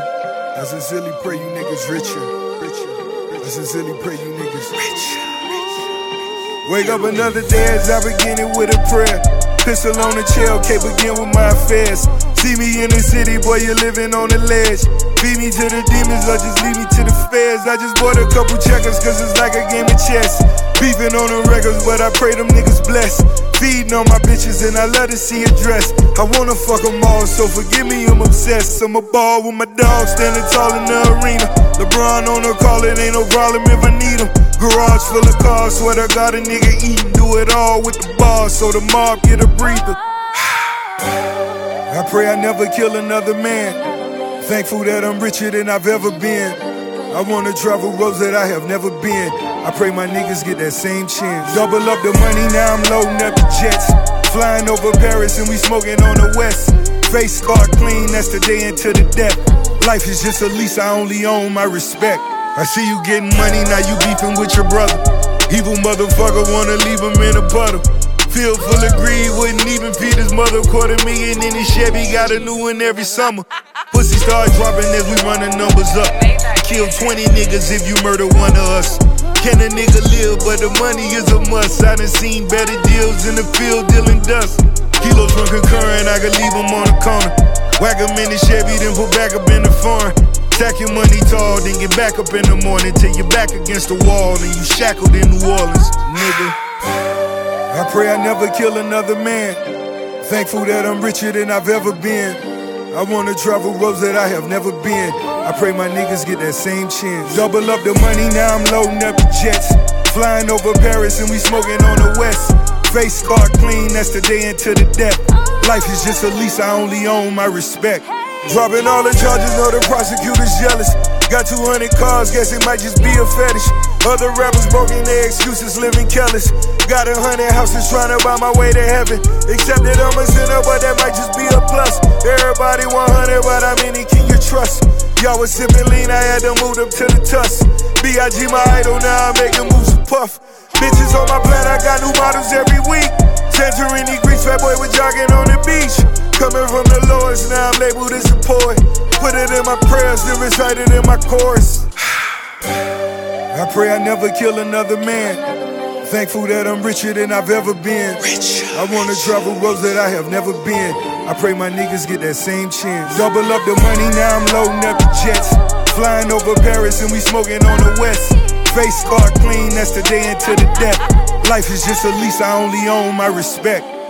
I sincerely pray you niggas richer. I sincerely pray you niggas richer. Wake up another day as I begin it with a prayer. Pistol on the chair, okay, begin with my affairs. See me in the city, boy, you're living on the ledge. Beat me to the demons or just leave me to the feds. I just bought a couple checkers cause it's like a game of chess. Beefing on the records, but I pray them niggas blessed. Feeding on my bitches and I love to see her dress. I wanna fuck them all, so forgive me, I'm obsessed. I'm a ball with my dog standing tall in the arena. LeBron on the call, it ain't no problem if I need him. Garage full of cars, swear to God a nigga eatin'. Do it all with the bars, so the mob get a breather. I pray I never kill another man. Thankful that I'm richer than I've ever been. I wanna travel roads that I have never been. I pray my niggas get that same chance. Double up the money, now I'm loading up the jets. Flying over Paris and we smoking on the west. Face scarred clean, that's the day into the death. Life is just a lease, I only own my respect. I see you getting money, now you beefing with your brother. Evil motherfucker wanna leave him in a puddle. Field full of greed, wouldn't even feed his mother. $250,000 in his Chevy, got a new one every summer. Pussy start dropping as we run the numbers up. Kill 20 niggas if you murder one of us. Can a nigga live, but the money is a must. I done seen better deals in the field dealing dust. Kilos from concurrent, I could leave them on the corner. Whack them in the Chevy, then put back up in the foreign. Stack your money tall, then get back up in the morning till you're back against the wall and you shackled in New Orleans, nigga. I pray I never kill another man. Thankful that I'm richer than I've ever been. I wanna travel roads that I have never been. I pray my niggas get that same chance. Double up the money, now I'm loading up the jets. Flying over Paris and we smoking on the west. Face scarred clean, that's the day into the death. Life is just a lease, I only own my respect. Dropping all the charges, know the prosecutor's jealous. Got 200 cars, guess it might just be a fetish. Other rappers broken their excuses, living careless. Got 100 houses trying to buy my way to heaven. Except that I'm a sinner, but that might just be a plus. Everybody 100, but how many can you trust? Y'all was sipping lean, I had to move them to the tusk. B.I.G. my idol, now I'm making moves to puff. Bitches on my plan, I got new models every week. Santorini, Greece, fat boy was jogging on the beach. Coming from the lowest, now I'm labeled as a poet. Put it in my prayers, then recite it in my chorus. I pray I never kill another man. Thankful that I'm richer than I've ever been. I wanna travel roads that I have never been. I pray my niggas get that same chance. Double up the money, now I'm loading up the jets. Flying over Paris and we smoking on the west. Face scarred clean, that's the day into the death. Life is just a lease, I only own my respect.